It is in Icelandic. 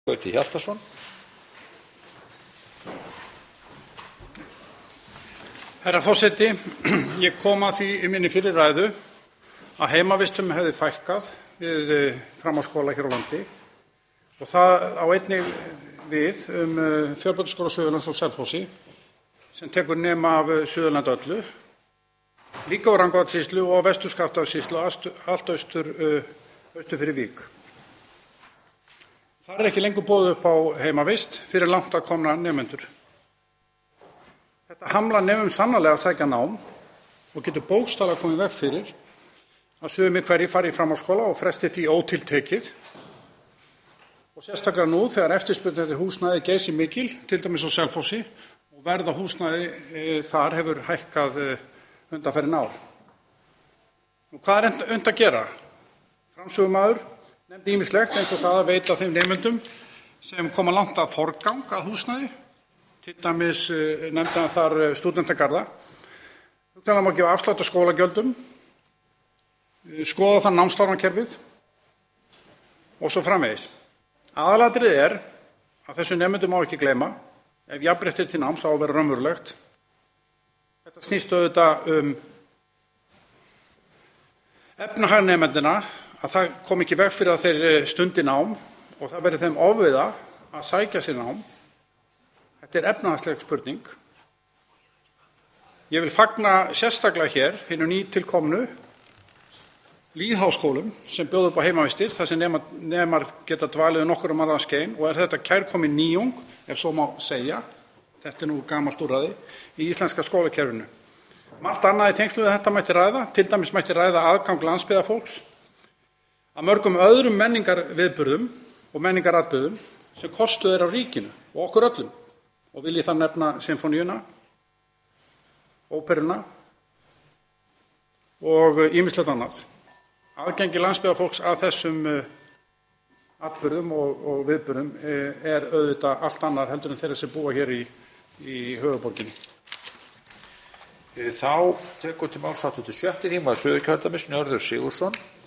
Gauti Hjaltason. Herra forseti, ég kom að því í minni fyrri ræðu að heimavistum hefði fækkað við framhaldsskóla hér á landi og það á einnig við Fjölbrautaskóla Suðurlands á Selfossi sem tekur nema af Suðurlandi öllu, líka á Rangárvallasýslu og Vestur-Skaftafellssýslu allt austur fyrir Vík. Það ekki lengur boðið upp á heimavist fyrir langt að komna nemendur. Þetta hamlar nemum sannarlega að sækja nám og getur bókstaflega komið í veg fyrir að sumir hverjir fari í framhaldsskóla og fresti því ótiltekið. Og sérstaklega nú þegar eftirspurn eftir húsnæði geysi mikil, til dæmis á Selfossi, og verð á húsnæði þar hefur hækkað undanfarin ár. Hvað unnt að gera? Framsögumaður nefndi ýmislegt eins og það að veita þeim nemendum sem koma langt að forgang að húsnæði, til dæmis nefndi hann þar stúdentagarða. Hugsanlega má gefa afslátt af skólagjöldum, skoða það námslánakerfið og svo framvegis. Aðalatriðið er að þessum nemendum má ekki gleyma ef jafnrétti til náms á að vera raunverulegt. Þetta snýst auðvitað efnahag nemendina, að það kom ekki veg fyrir að þeir stundi nám og það verði þeim ofviða að sækja sér nám. Þetta efnahagsleg spurning. Ég vil fagna sérstaklega hér hinu nýtilkomnu lýðháskólum sem bjóða upp á heimavistir þar sem nemar geta dvalið nokkurra mánaða skein og þetta kærkomin nýjung, ef svo má segja, þetta nú gamalt úrræði, í íslenska skólakerfinu. Margt annað í tengslum við þetta mætti ræða, til dæmis mætti ræða aðgang landsbyggðarfólks að mörgum öðrum menningarviðburðum og menningaratburðum sem kostuð af ríkinu og okkur öllum. Og vil ég þar nefna sinfóníuna, óperuna og ýmislegt annað. Aðgengi landsbyggðarfólks að þessum atburðum og viðburðum auðvitað allt annar heldur en þeirra sem búa hér í höfuðborginni. Þá tekur til máls hv. 6. þingmaður Suðurkjördæmis, Njörður Sigurðsson.